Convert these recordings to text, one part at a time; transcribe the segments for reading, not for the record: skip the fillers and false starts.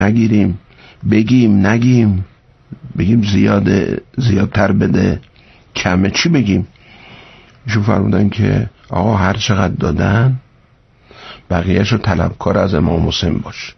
نگیریم، بگیم نگیم، بگیم زیادتر بده، کمه، چی بگیم؟ ایشون فرمودن که آقا هر چقدر دادن بقیه‌شو طلبکار از امام حسین باش.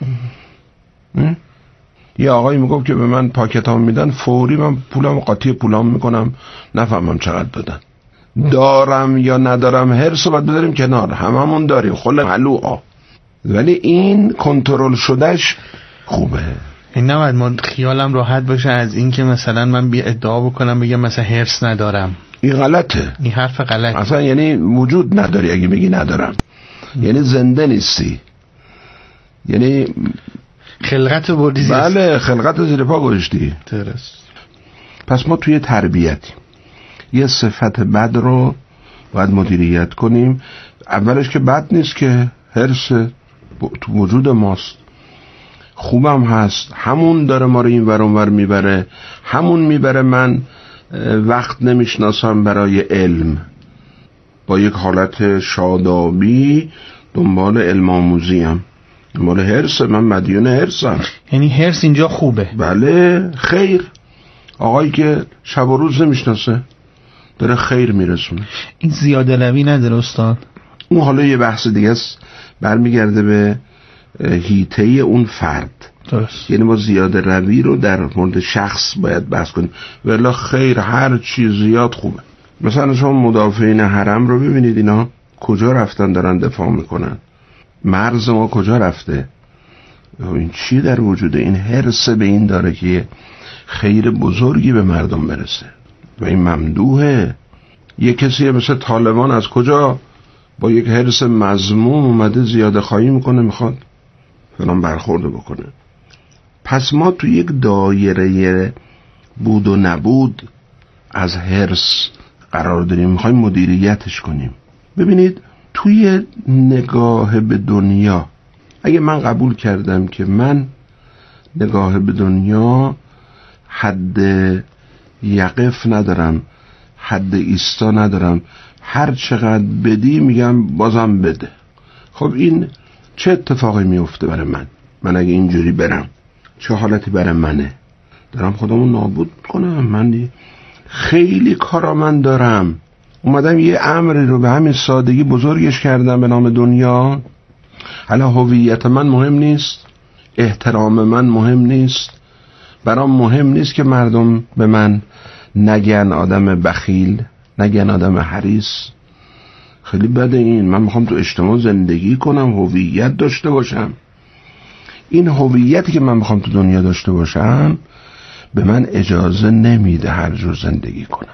یه آقایی میگفت که به من پاکتام میدن فوری من پولم قاطی پولام میکنم، نفهمم چقدر دادن. دارم یا ندارم هرس رو باید بذاریم کنار، هممون داریم خلا حلوعا، ولی این کنترل شدهش خوبه. این نباید من خیالم راحت باشه از این که مثلا من بی ادعا بکنم بگم مثلا هرس ندارم. این غلطه، این حرف غلطه اصلا. یعنی وجود نداری اگه بگی ندارم، یعنی زنده نیستی، یعنی خلقت بردی. بله، خلقت زیر پا گذاشتی. درست. پس ما توی تربیتی یه صفت بد رو باید مدیریت کنیم. اولش که بد نیست که هرس تو وجود ماست، خوبم هست، همون داره ما رو این ور اون ور میبره، همون میبره من وقت نمیشناسم برای علم، با یک حالت شادابی دنبال علم آموزیم، دنبال هرس، من مدیون هرسم. یعنی هرس اینجا خوبه؟ بله، خیر. آقایی که شب و روز نمیشناسه داره خیر میرسونه. این زیاده روی نداره استاد؟ اون حالا یه بحث دیگه است، برمیگرده به حیطه اون فرد. درست. یعنی ما زیاده روی رو در مورد شخص باید بحث کنیم، ولی خیر هر چیز زیاد خوبه. مثلا شما مدافعین حرم رو ببینید، اینا کجا رفتن دارن دفاع میکنن، مرز ما کجا رفته، این چی در وجود این هرس به این داره که خیر بزرگی به مردم برسه و این ممدوحه. یه کسی مثل طالبان از کجا با یک هرس مذموم اومده زیاده خواهی میکنه، میخواد فلان برخورده بکنه. پس ما تو یک دایره بود و نبود از هرس قرار داریم، میخوایم مدیریتش کنیم. ببینید توی نگاه به دنیا، اگه من قبول کردم که من نگاه به دنیا حد یقف ندارم، حد ایستا ندارم، هر چقدر بدی میگم بازم بده، خب این چه اتفاقی میفته برای من اگه اینجوری برم؟ چه حالتی برای منه؟ دارم خودمو نابود کنم؟ من خیلی کارا من دارم، اومدم یه امری رو به همین سادگی بزرگش کردم به نام دنیا. حالا هویت من مهم نیست، احترام من مهم نیست، برام مهم نیست که مردم به من نگن آدم بخیل، نگن آدم حریص. خیلی بده این. من میخوام تو اجتماع زندگی کنم، هویت داشته باشم. این هویتی که من میخوام تو دنیا داشته باشم به من اجازه نمیده هر جور زندگی کنم.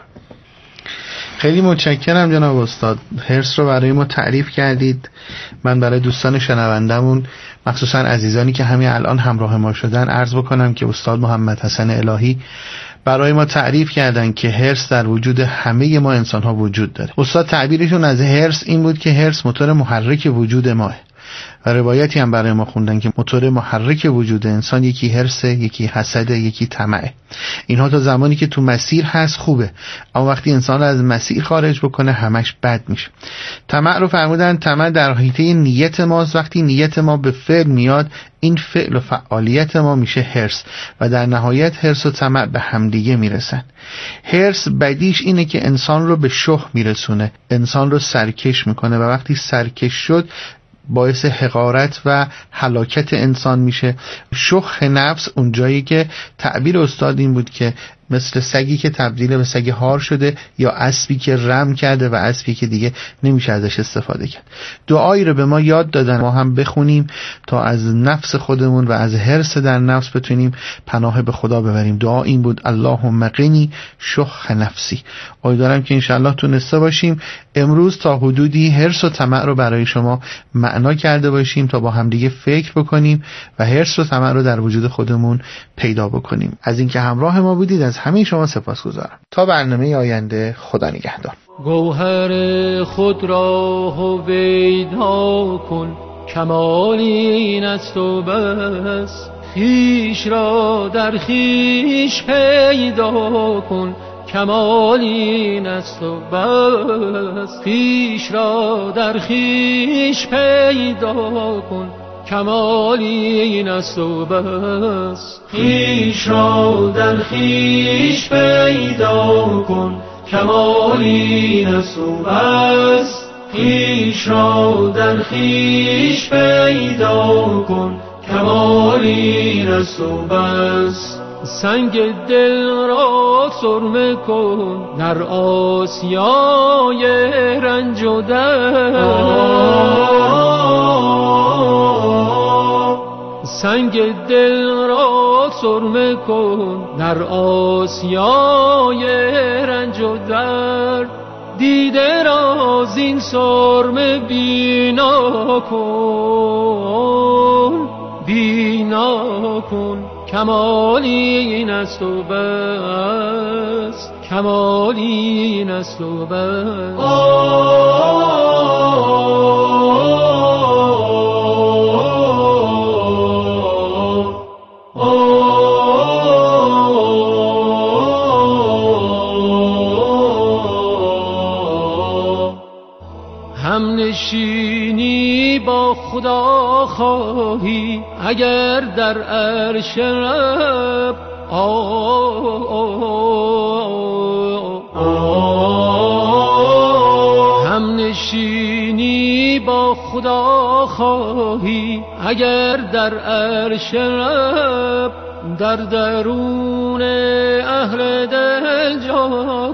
خیلی متشکرم جناب استاد، هرس رو برای ما تعریف کردید. من برای دوستان شنوندمون، مخصوصا عزیزانی که همین الان همراه ما شدن، عرض بکنم که استاد محمد حسن الهی برای ما تعریف کردن که هرس در وجود همه ما انسان ها وجود داره. استاد تعبیرشون از هرس این بود که هرس موتور محرک وجود ماه، و روایتی هم برای ما خوندن که موتور محرک وجود انسان یکی هرسه، یکی حسده، یکی طمعه. اینها تا زمانی که تو مسیر هست خوبه، اما وقتی انسان رو از مسیر خارج بکنه همش بد میشه. طمع رو فرمودن طمع در حیطه نیت ماست. وقتی نیت ما به فعل میاد، این فعل و فعالیت ما میشه هرس، و در نهایت هرس و طمع به همدیگه میرسن. هرس بدیش اینه که انسان رو به شح میرسونه، انسان رو سرکش میکنه، و وقتی سرکش شد باعث حقارت و هلاکت انسان میشه. شح نفس اون جایی که تعبیر استاد این بود که مثل سگی که تبدیل به سگ هار شده، یا اسبی که رم کرده و اسبی که دیگه نمیشه ازش استفاده کرد. دعایی رو به ما یاد دادن، ما هم بخونیم تا از نفس خودمون و از حرص در نفس بتونیم پناه به خدا ببریم. دعا این بود: اللهم قنی شح نفسی. امیدوارم که انشالله تونسته باشیم امروز تا حدودی حرص و طمع رو برای شما معنا کرده باشیم، تا با همدیگه فکر بکنیم و حرص و طمع رو در وجود خودمون پیدا بکنیم. از اینکه همراه ما بودید از همه شما سپاسگزارم. تا برنامه آینده، خدا نگهدار. گوهر خود را هویدا کن، کمال این است و بس. خویش را در خویش پیدا کن، کمال این است و بس. خویش را در خویش پیدا کن، کمال این است و بس. خویش را در خویش پیدا کن، کمال این است و بس. خویش را در خویش پیدا کن، کمال این است و بس. سنگ دل را سرمه کن در آسیای رنج و درد. سنگ دل را سرمه کن در آسیای رنج و درد. دیده را زین سرمه بینا کن، بینا کن، کمال این است و بس، کمال این است و بس. هم نشینی با خدا خواهی اگر در عرش رب، هم نشینی با خدا خواهی اگر در عرش رب. در درون اهل دل جا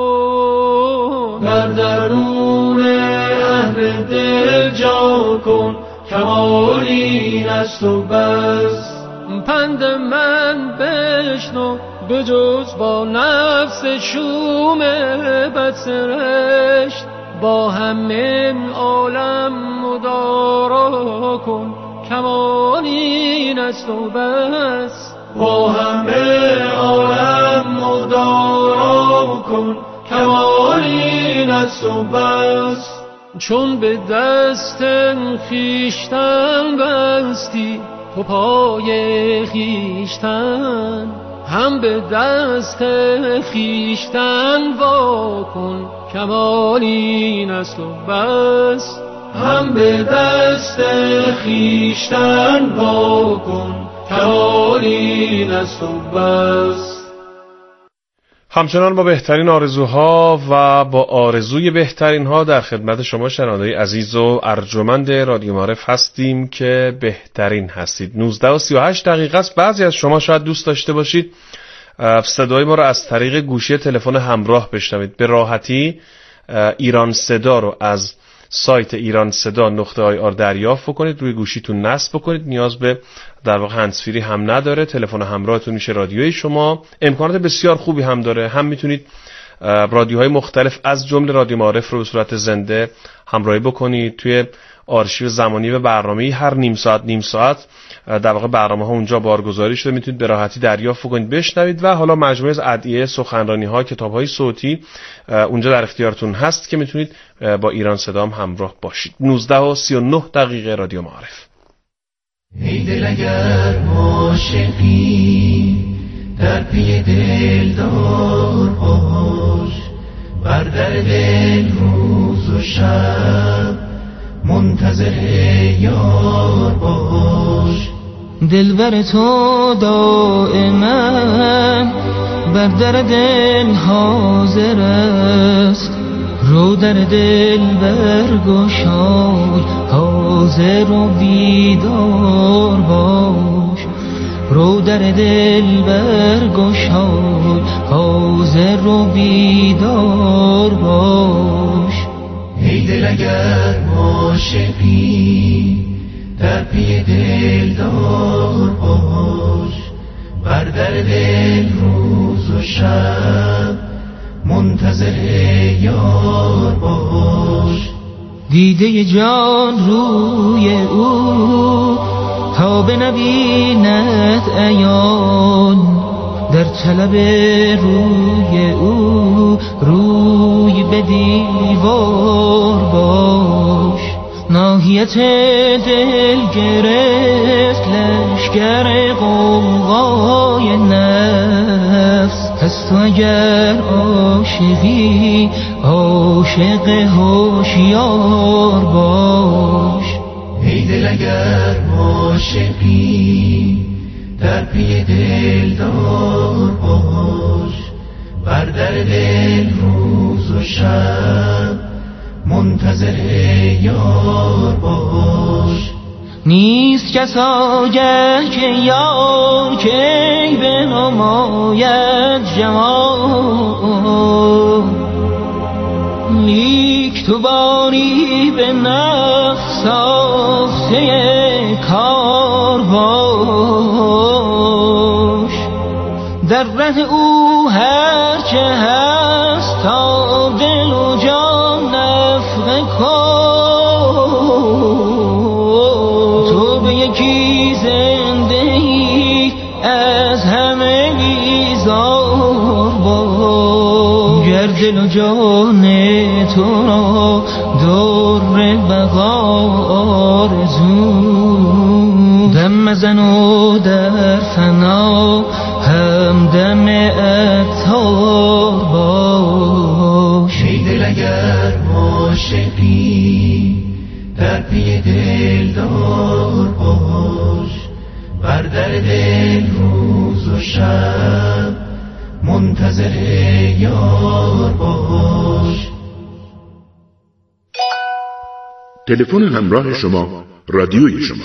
کن، در درون اهل دل جا کن، کمال این است و بس. پند من بشنو به جز با نفس شوم بدسرشت، با همه عالم مدارا کن، کمال این است و بس. با همه عالم مدارا کن، کمال این است و بس. چون به دست خویشتن بستی تو پای خویشتن، هم به دست خویشتن وا کن، کمال این است و بس. هم به دست خویشتن وا کن، کمال این است و بس. همچنان با بهترین آرزوها و با آرزوی بهترین ها در خدمت شما شنوندگان عزیز و ارجمند رادیو معارف هستیم که بهترین هستید. 19:38 است. بعضی از شما شاید دوست داشته باشید صدای ما را از طریق گوشی تلفن همراه بشنوید. به راحتی ایران صدا رو از سایت ایران صدا .ir دریافت کنید، روی گوشیتون نصب بکنید، نیاز به در واقع هندزفری هم نداره، تلفن همراهتون میشه رادیوی شما. امکانات بسیار خوبی هم داره، هم میتونید رادیوهای مختلف از جمله رادیو معارف رو به صورت زنده همراهی بکنید. توی آرشیو زمانی و برنامه‌ای هر نیم ساعت در واقع برنامه‌ها اونجا بارگذاری شده، میتونید به راحتی دریافت کنید، بشنوید. و حالا مجموعه از ادعیه، سخنرانی‌ها، کتاب‌های صوتی اونجا در اختیارتون هست که میتونید با ایران صدا همراه باشید. 19:39 رادیو معارف. ای دل اگر عاشقی در پی دلدار باش، بر در دل روز و شب منتظر یار باش. دلبر تو دائما بر در دل حاضر است، رو در دل برگشای حاضر و بیدار باش. رو در دل برگشای حاضر و بیدار باش. ای دل اگر عاشقی در پی دلدار باش، بر در دل روز و شب منتظر یار باش. دیده جان روی او تا بنبیند عیان، در طلب روی او روی به دیوار باش. ناحیت دل گرفت لشگر غوغای نفس، پس تو اگر عاشقی عاشق هوشیار باش. ای بیدل اگر عاشقی در پی دلدار باش، بر در دل روز و شب منتظر یار باش. نیست کس آگه که یار کی بنماید جمال، لیک تو باری به نفس ساخته کار باش. در ره او هر چه هست تا دل و جان نفخه کن، تو به یکی زنده ای از همه بیزار باش. گر دل و جان تو را در بقا آرزو، دم مزن و در فنا همدم عطار باش. ای دل اگر عاشقی در پی دلدار باش، بر در دل روز و شب منتظر یار باش. تلفن همراه شما رادیوی شما.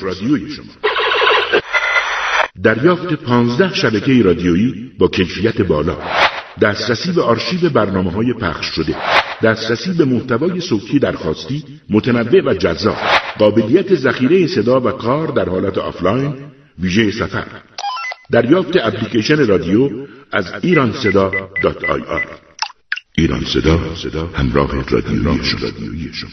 دریافت 15 شبکه رادیویی با کیفیت بالا، دسترسی به آرشیو برنامه‌های پخش شده، دسترسی به محتوای صوتی درخواستی متنوع و جذاب، قابلیت ذخیره صدا و کار در حالت آفلاین ویژه سفر، دریافت اپلیکیشن رادیو از ایرانصدا.ir. ایران صدا، همراه رادیویی شما.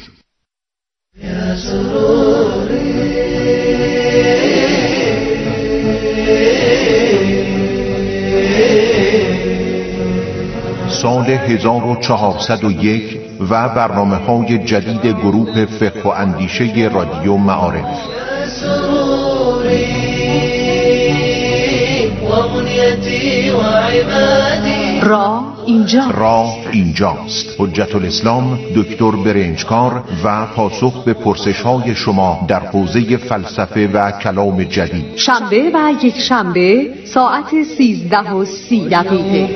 سال 1401 و برنامه‌های جدید گروه فقه و اندیشه رادیو معارف. راه اینجاست. حجت الاسلام دکتر برنجکار و پاسخ به پرسش‌های شما در حوزه فلسفه و کلام جدید. شنبه و یک شنبه ساعت 13:30.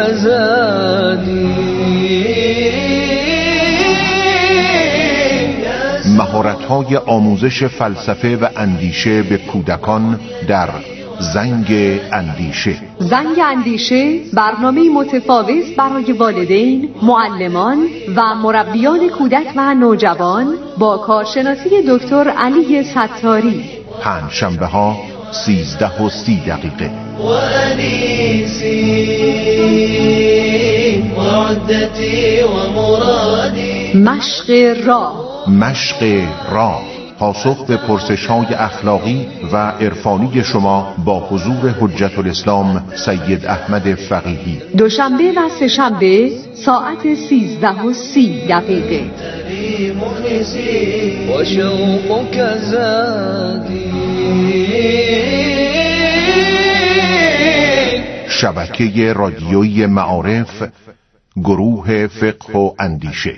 مهارت‌های آموزش فلسفه و اندیشه به کودکان در زنگ اندیشه. زنگ اندیشه برنامه متفاوت برای والدین، معلمان و مربیان کودک و نوجوان با کارشناسی دکتر علی ستاری. پنجشنبه ها 13:30. مشق راه پاسخ به پرسش‌های اخلاقی و عرفانی شما با حضور حجت الاسلام سید احمد فقیهی. دوشنبه و سه‌شنبه ساعت 13:30. شبکه رادیویی معارف، گروه فقه و اندیشه.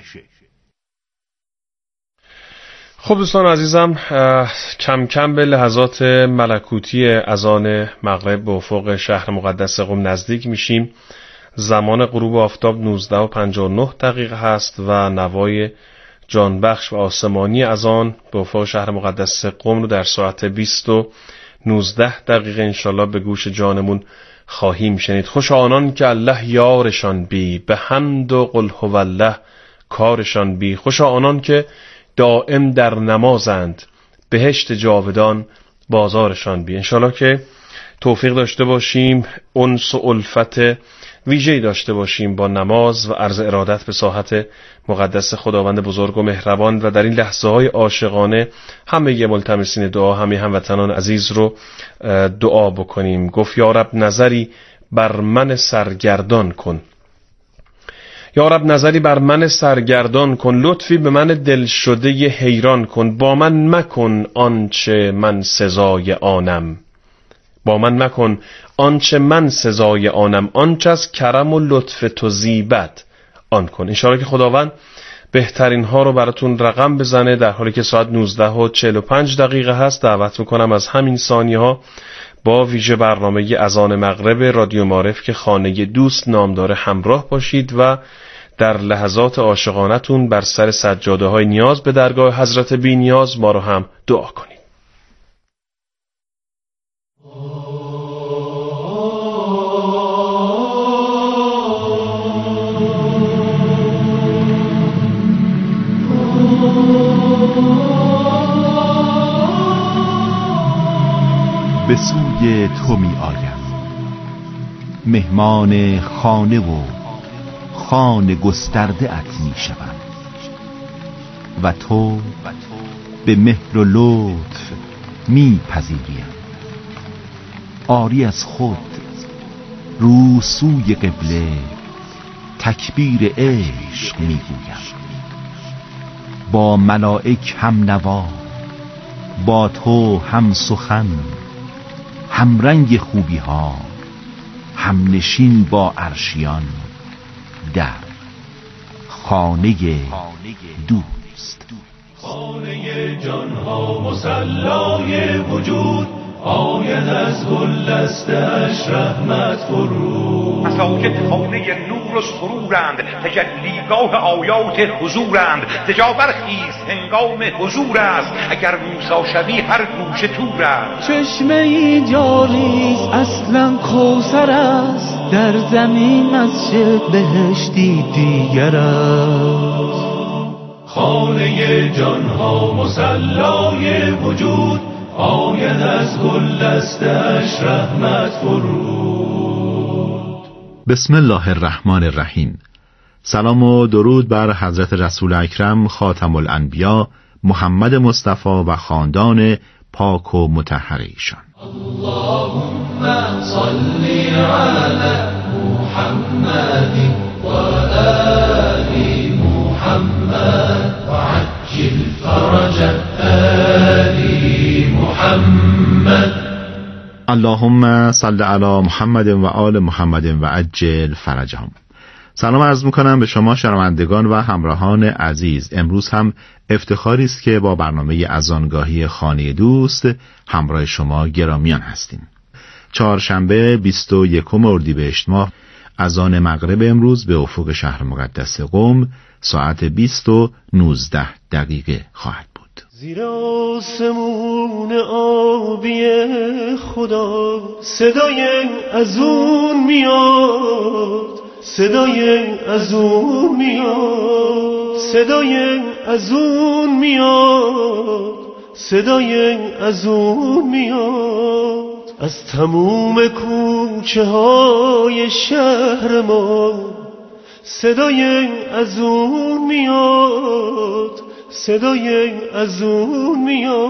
خب دوستان عزیزم، کم کم به لحظات ملکوتی اذان مغرب به افق شهر مقدس قم نزدیک میشیم. زمان غروب آفتاب 19:59 هست و نوای جانبخش و آسمانی اذان به افق شهر مقدس قم رو در ساعت 20:19 انشالله به گوش جانمون خواهیم شنید. خوش آنان که الله یارشان بی، به حمد و قل هو الله کارشان بی. خوش آنان که دائم در نمازند، بهشت جاودان بازارشان بی. انشالله که توفیق داشته باشیم، انس و الفت ویژه‌ای داشته باشیم با نماز و عرض ارادت به ساحت مقدس خداوند بزرگ و مهربان و در این لحظه های عاشقانه همه ملتمسین دعا، همه هموطنان عزیز رو دعا بکنیم. گفت یا رب نظری بر من سرگردان کن، یا رب نظری بر من سرگردان کن، لطفی به من دل شده حیران کن. با من مکن آنچه من سزای آنم، با من مکن آنچه من سزای آنم، آنچه از کرم و لطف تو زیبد آن کن. انشاءالله که خداوند بهترین ها رو براتون رقم بزنه. در حالی که ساعت 19:45 هست، دعوت میکنم از همین ثانیه ها با ویژه برنامه اذان مغرب رادیو معارف که خانه دوست نام داره همراه باشید و در لحظات عاشقانتون بر سر سجاده های نیاز به درگاه حضرت بی نیاز ما رو هم دعا کنید. به سوی تو می آیم، مهمان خانه و خانه گسترده ات می شوم و تو به مهر و لطف می پذیریم. آری از خود رو سوی قبله تکبیر عشق می گویم. با ملائک هم نوا، با تو هم سخن، هم رنگ خوبی ها، هم نشین با عرشیان در خانه دوست. خانه جان ها مصلای وجود، آید از گل دستش رحمت فرود. مساجد خانه نور و سرورند، تجلیگاه آیات حضورند. زجا برخیز هنگام حضور است، اگر موسی شوی هر گوشه تور است. چشمه ای جاریست اصلا کوثر است، در زمین مسجد بهشتی دیگر است. خانه جان ها مصلای وجود، آید از گل دستش رحمت فرود. بسم الله الرحمن الرحیم. سلام و درود بر حضرت رسول اکرم خاتم الانبیا محمد مصطفی و خاندان پاک و مطهر ایشان. اللهم صل علی محمد و آل محمد و عجل فرج آل محمد. اللهم صل علی محمد و آل محمد و عجل فرجهم. سلام عرض میکنم به شما شنوندگان و همراهان عزیز. امروز هم افتخاری است که با برنامه اذانگاهی خانه دوست همراه شما گرامیان هستیم. چهارشنبه 21 اردیبهشت ماه، اذان مغرب امروز به افق شهر مقدس قم ساعت 20:19 خواهد بود. زیر آسمون آبی خدا صدای ازون میاد، صدای ازون میاد، صدای ازون میاد، صدای ازون میاد. از تموم کوچه های شهر ما صدای ازون میاد، صدای ازون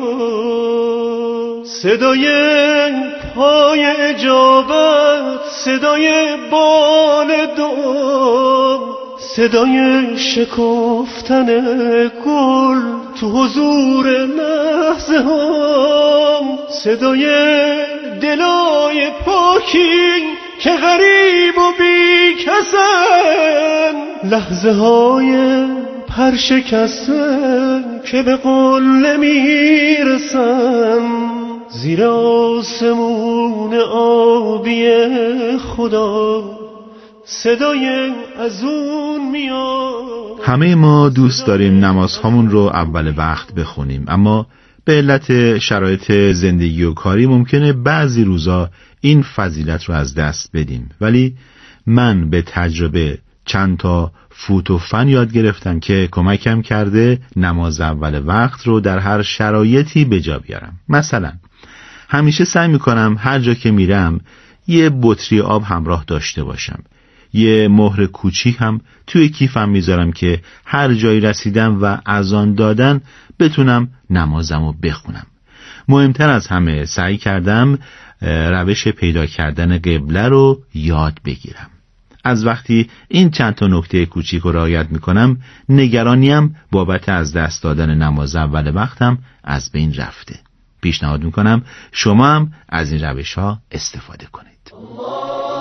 میاد. صدای پای اجابت، صدای بال دعا، صدای شکفتن گل تو حضور لحظه ها، صدای دلای پاکی که غریب و بی کسن، لحظه های پرشکسته که به قله میرسن. زیر آسمون آبی خدا صدای ازون میاد. همه ما دوست داریم نمازهامون رو اول وقت بخونیم، اما به علت شرایط زندگی و کاری ممکنه بعضی روزا این فضیلت رو از دست بدیم. ولی من به تجربه چند تا فوت و فن یاد گرفتم که کمکم کرده نماز اول وقت رو در هر شرایطی به جا بیارم. مثلا همیشه سعی میکنم هر جا که میرم یه بطری آب همراه داشته باشم. یه مهر کوچیک هم توی کیفم میذارم که هر جایی رسیدم و اذان دادن بتونم نمازمو بخونم. مهمتر از همه سعی کردم روش پیدا کردن قبله رو یاد بگیرم. از وقتی این چند تا نکته کوچیک رو رعایت میکنم، نگرانیم بابت از دست دادن نماز اول وقتم از بین رفته. پیشنهاد میکنم شما هم از این روش ها استفاده کنید.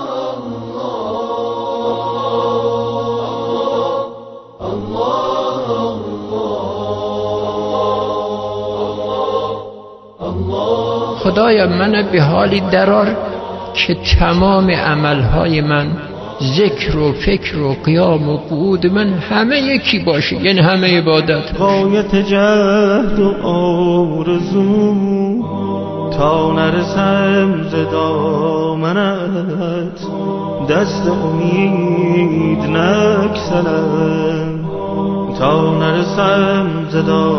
الله خدایا من به حالی درار که تمام عملهای من، ذکر و فکر و قیام و قعود من همه یکی باشه، یعنی همه عبادت. غایت جهد و آرزو تا نرسم ز دامنت، دست امید نگسلم تا نرسم ز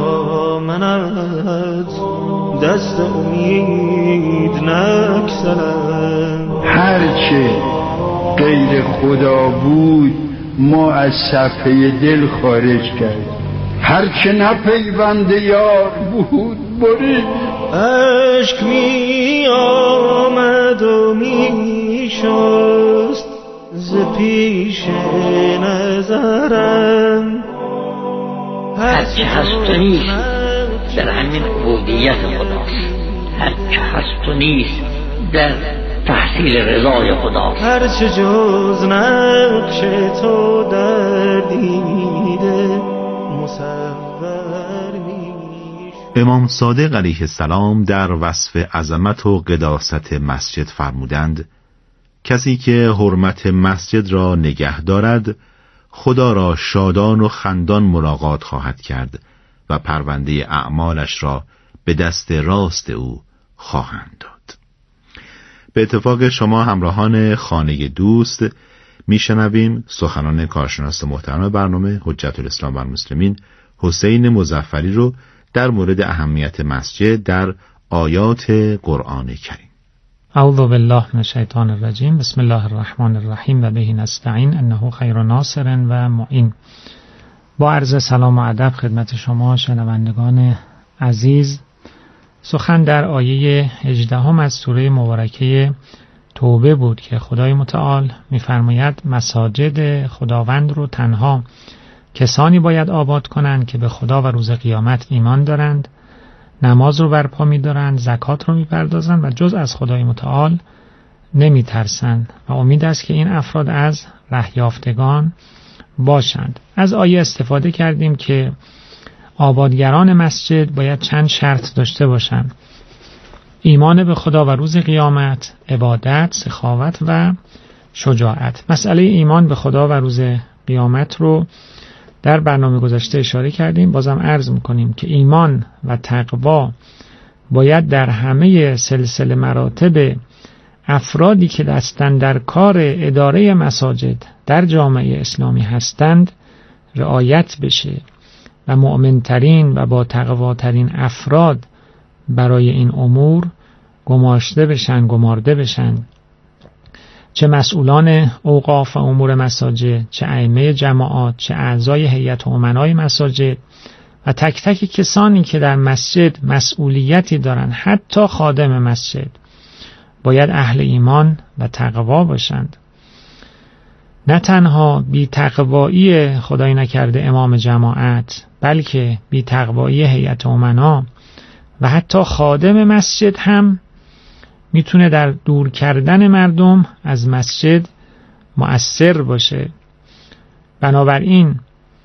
دامنت، دست امید نگسلم. هرچه غیر خدا بود ما از صفحه دل خارج کرد، هرچه نپیوند یار بود برید. عشق می آمد و می شست ز پیش نظرم، هرچه هست و نیست در همین عبودیت خداست، هرچه هست و نیست در تحصیل رضای خدا. هرچه جز نقش تو در دیده مصور میش. امام صادق علیه السلام در وصف عظمت و قداست مسجد فرمودند: کسی که حرمت مسجد را نگه دارد خدا را شادان و خندان ملاقات خواهد کرد و پرونده اعمالش را به دست راست او خواهند داد. به اتفاق شما همراهان خانه دوست میشنویم سخنان کارشناس محترم برنامه حجت الاسلام و المسلمین حسین مظفری رو در مورد اهمیت مسجد در آیات قرآن کریم. اعوذ بالله من الشیطان الرجیم. بسم الله الرحمن الرحیم و به نستعین انه خیر ناصر و معین. با عرض سلام و ادب خدمت شما شنوندگان عزیز، سخن در آیه 18 از سوره مبارکه توبه بود که خدای متعال می‌فرماید مساجد خداوند رو تنها کسانی باید آباد کنند که به خدا و روز قیامت ایمان دارند، نماز رو برپا می‌دارند، زکات رو می‌پردازند و جز از خدای متعال نمی‌ترسند و امید است که این افراد از ره‌یافتگان باشند. از آیه استفاده کردیم که آبادگران مسجد باید چند شرط داشته باشند: ایمان به خدا و روز قیامت، عبادت، سخاوت و شجاعت. مسئله ایمان به خدا و روز قیامت رو در برنامه گذشته اشاره کردیم. بازم عرض میکنیم که ایمان و تقوا باید در همه سلسله مراتب افرادی که دستن در کار اداره مساجد در جامعه اسلامی هستند رعایت بشه و مؤمنترین و با تقواترین افراد برای این امور گمارده بشن، چه مسئولان اوقاف و امور مساجد، چه ائمه جماعات، چه اعضای هیئت امنای مساجد و تک تک کسانی که در مسجد مسئولیتی دارند، حتی خادم مسجد باید اهل ایمان و تقوا باشند. نه تنها بی تقوایی خدای نکرده امام جماعت، بلکه بی تقوایی هیئت امنا و حتی خادم مسجد هم میتونه در دور کردن مردم از مسجد مؤثر باشه. بنابراین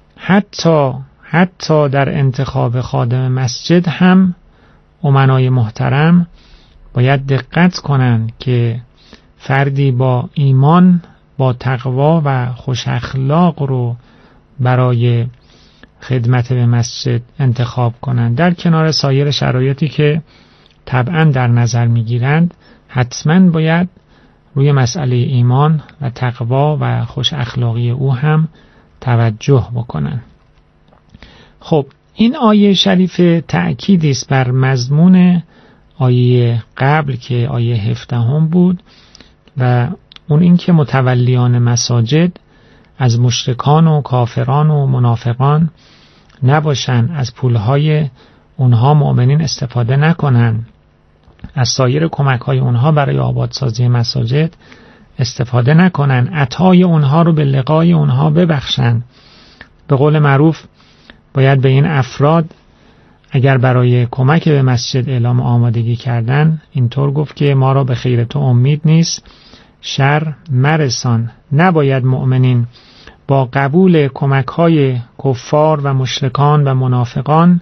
حتی در انتخاب خادم مسجد هم امنای محترم باید دقت کنند که فردی با ایمان، با تقوا و خوش اخلاق رو برای خدمت به مسجد انتخاب کنند، در کنار سایر شرایطی که طبعا در نظر میگیرند. حتما باید روی مسئله ایمان و تقوا و خوش اخلاقی او هم توجه بکنند. خب این آیه شریف تأکیدی است بر مضمون آیه قبل که آیه 17 بود و اون این که متولیان مساجد از مشرکان و کافران و منافقان نباشن، از پولهای اونها مؤمنین استفاده نکنن، از سایر کمک‌های اونها برای آبادسازی مساجد استفاده نکنن، عطای اونها رو به لقای اونها ببخشن. به قول معروف باید به این افراد اگر برای کمک به مسجد اعلام آمادگی کردن اینطور گفت که ما را به خیر تو امید نیست، شر مرسان. نباید مؤمنین با قبول کمک‌های کفار و مشرکان و منافقان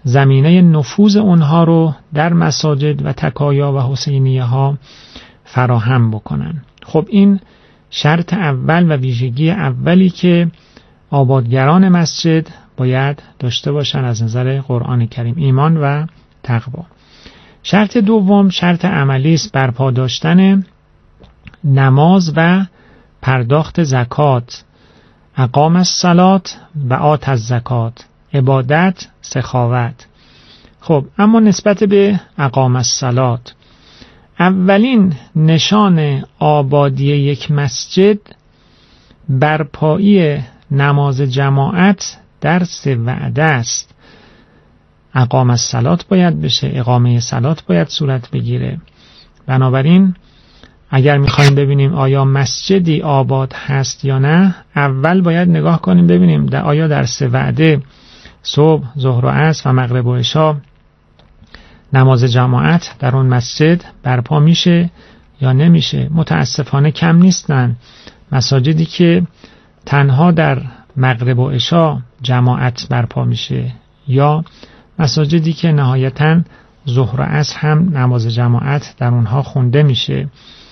زمینه نفوذ اونها رو در مساجد و تکایا و حسینیه ها فراهم بکنن. خب این شرط اول و ویژگی اولی که آبادگران مسجد باید داشته باشن از نظر قرآن کریم، ایمان و تقوا. شرط دوم شرط عملی است، برپا داشتن نماز و پرداخت زکات، اقام الصلاة و آت الزکات، عبادت، سخاوت. خب اما نسبت به اقام الصلاة، اولین نشان آبادی یک مسجد برپایی نماز جماعت در 3 وعده است. اقام الصلاة باید بشه، اقامه صلات باید صورت بگیره. بنابراین اگر میخوایم ببینیم آیا مسجدی آباد هست یا نه، اول باید نگاه کنیم ببینیم آیا در 3 وعده صبح، ظهر و عصر و مغرب و عشا نماز جماعت در اون مسجد برپا میشه یا نمیشه. متاسفانه کم نیستن مساجدی که تنها در مغرب و عشا جماعت برپا میشه یا مساجدی که نهایتاً ظهر و عصر هم نماز جماعت در اونها خونده میشه.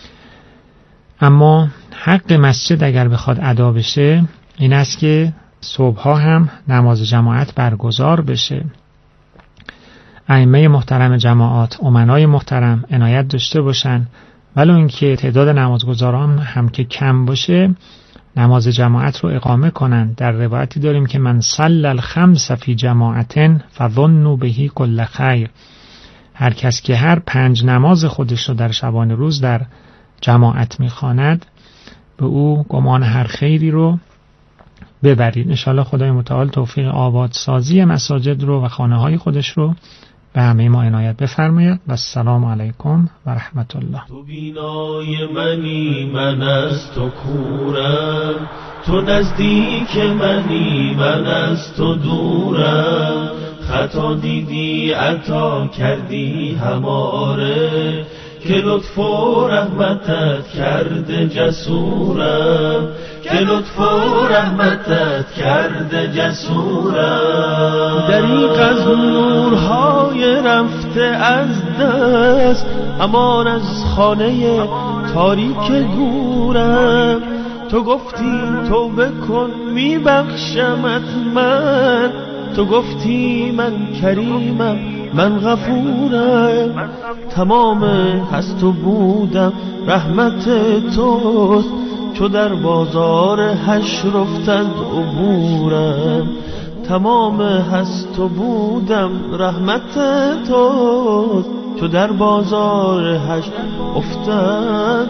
اما حق مسجد اگر بخواد ادا بشه این است که صبحها هم نماز جماعت برگزار بشه. ائمه محترم جماعات، امنای محترم عنایت داشته باشن ولو اینکه تعداد نمازگزاران هم که کم باشه نماز جماعت رو اقامه کنن. در روایتی داریم که من صلی الخمس فی جماعت فظنوا به کل خیر، هر کس که هر 5 نماز خودش رو در شبانه روز در جماعت میخواند به او گمان هر خیری رو ببرید. انشاءالله خدای متعال توفیق آبادسازی مساجد رو و خانه های خودش رو به همه ما عنایت بفرماید. و السلام علیکم و رحمت الله. تو بینای منی من از تو کورم، تو نزدیک منی من از تو دورم، خطا دیدی عطا کردی هماره، که لطف و رحمتت کرده جسورم، که لطف و رحمتت کرده جسورم. دریغ از نورهای رفته از دست، امان از خانه تاریک گورم، تو گفتی توبه کن میبخشمت من، تو گفتی من کریمم من غفورم، تمام هست و بودم رحمت توست، چو در بازار حشر افتد عبورم، تمام هست و بودم رحمت توست، چو در بازار حشر افتد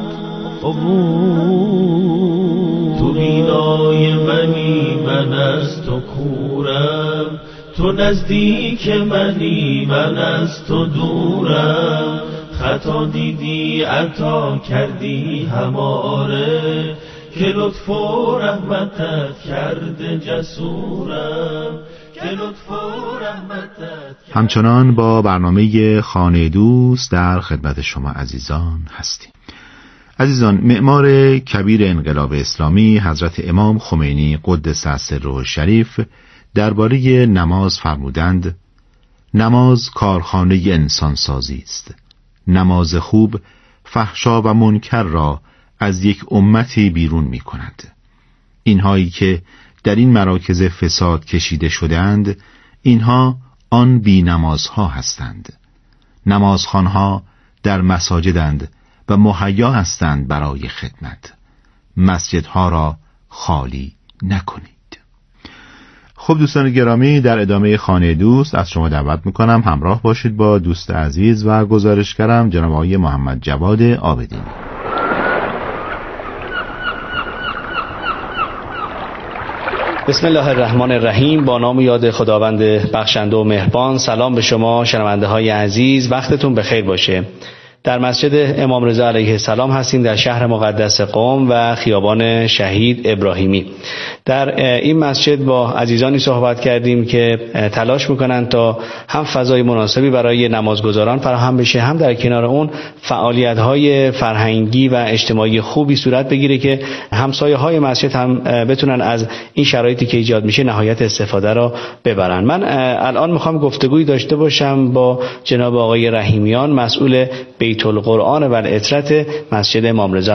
عبور. تو بینای منی من از تو کورم، تو نزدیک منی من از تو دورم، خطا دیدی عطا کردی هماره، که لطف و رحمتت کرده جسورم، که لطف و رحمتت. همچنان با برنامه خانه دوست در خدمت شما عزیزان هستیم. عزیزان، معمار کبیر انقلاب اسلامی حضرت امام خمینی قدس سره شریف درباره نماز فرمودند: نماز کارخانه انسان سازی است. نماز خوب فحشا و منکر را از یک امتی بیرون می کند. اینهایی که در این مراکز فساد کشیده شدند، اینها آن بی نمازها هستند. نمازخوانها در مساجدند و مهیا هستند برای خدمت. مسجدها را خالی نکنید. خب دوستان گرامی، در ادامه خانه دوست از شما دعوت میکنم همراه باشید با دوست عزیز و گزارشگرم جناب آقای محمد جواد عابدینی. بسم الله الرحمن الرحیم. با نام و یاد خداوند بخشنده و مهربان. سلام به شما شنونده های عزیز، وقتتون بخیر باشه. در مسجد امام رضا علیه السلام هستیم در شهر مقدس قم و خیابان شهید ابراهیمی. در این مسجد با عزیزانی صحبت کردیم که تلاش میکنن تا هم فضای مناسبی برای نمازگزاران فراهم بشه، هم در کنار اون فعالیت‌های فرهنگی و اجتماعی خوبی صورت بگیره که همسایه‌های مسجد هم بتونن از این شرایطی که ایجاد میشه نهایت استفاده را ببرن. من الان میخوام گفتگویی داشته باشم با جناب آقای رحیمیان، مسئول بیت القرآن و العطرت مسجد امام رضا